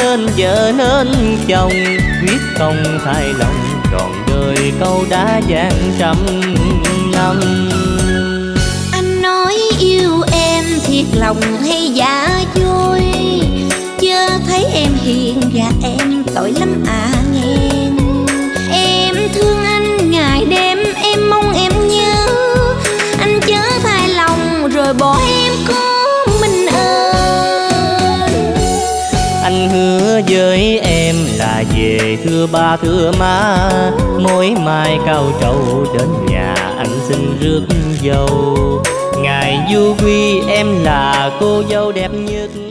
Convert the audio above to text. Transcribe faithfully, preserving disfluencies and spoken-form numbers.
nên vợ nên chồng, quyết không thay lòng trọn đời câu đã vang trăm năm. Anh nói yêu em thiệt lòng hay giả dối, chớ thấy em hiền và em tội lắm à nghe. Em thương anh ngày đêm, em mong em nhớ, anh chớ thay lòng rồi bỏ em có mình ơn. Anh hứa với em là về thưa ba thưa má, mỗi mai cao trầu đến nhà anh xin rước dâu. Ngày du quy em là cô dâu đẹp nhất.